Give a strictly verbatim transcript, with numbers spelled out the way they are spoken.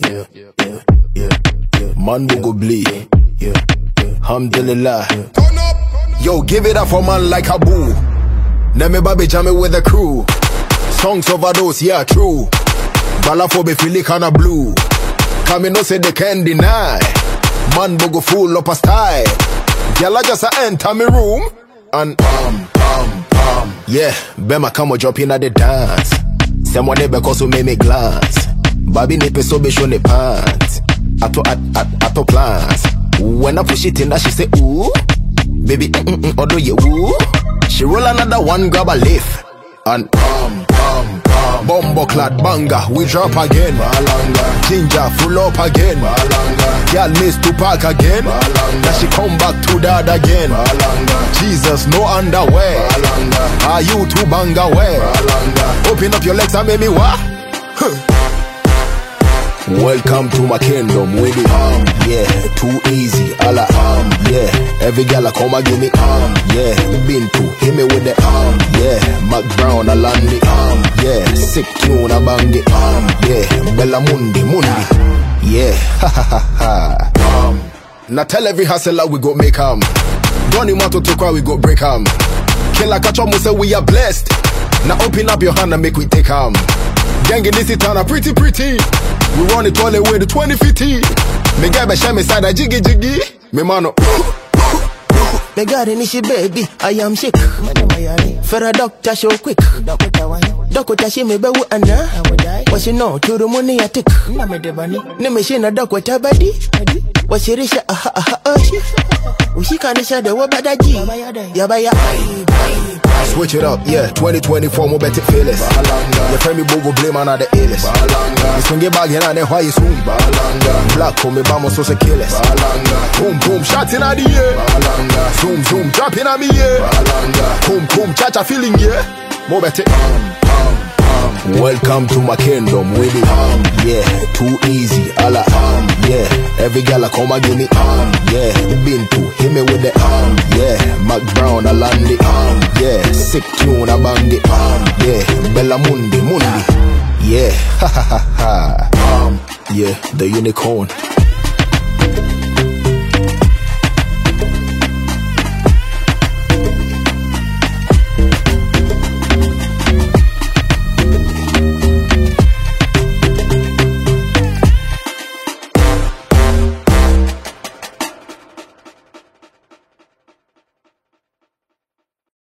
yeah, yeah, yeah, yeah. Man will go bleed, yeah, yeah. Alhamdulillah. Yo, give it up for man like a boo. Name baby jamming with the crew. Songs overdose, yeah, true. Balafobe feeling kinda blue. Come no say they can't deny. Man go full up a style. Girl I just enter me room and um um um yeah, Bema come jump in at the dance. Someone never cause make me glance. Baby nipe so be show ne pants. Ato at at ato plans. When I push it in that she say ooh. Baby mm mm mm odo ye woo. She roll another one, grab a leaf and um um um bombo clad banga, we drop again. Malanga. Ginger full up again. Malanga. Girl miss to park again. Malanga. Now she come back to dad again. Malanga. Jesus no underwear. Malanga. Are you too banga wear? Malanga. Open up your legs and make me what? Huh. Welcome to my kingdom with it, um, yeah, too easy, alla, um, yeah, every gal I come and give me, um, yeah, been to, hit me with the, um, yeah, Mac Brown, I land it, um, yeah, sick tune, I bang it, um, yeah, Bella Mundi, Mundi, yeah, ha ha ha ha, um, now tell every hustler we go make, um, Donny Mato to cry, we go break, um, Killer catch up, say we are blessed, now open up your hand and make we take, um, gang in this town, pretty pretty. We run it all the way to twenty fifty. Me guy be shame me side a jiggy jiggy. Me mano. Me got it, she baby, I am sick. For a doctor show quick. Doctor she me be with Anna. What she know to the money I take. Ne me she na doc with her body. What she rish ah ah ah. We she can't share the word bad G. Yabaya. Switch it up, yeah. twenty twenty-four, more better fearless. Your friend me bogo blame man at the illest. You swing it back here and then why you swing? Black call me bamo so se killers. Boom boom, shots in the air. Zoom zoom, dropping on me yeah. Boom boom, cha-cha feeling yeah. More better. Welcome to my kingdom with it, um, yeah, too easy, alla, um, yeah, every gal I come and give me, um, yeah, been to, hit me with the, um, yeah, Mac Brown, I land it, um, yeah, sick tune, I bang it, um, yeah, Bella Mundi, Mundi, yeah, ha ha ha ha, um, yeah, the unicorn.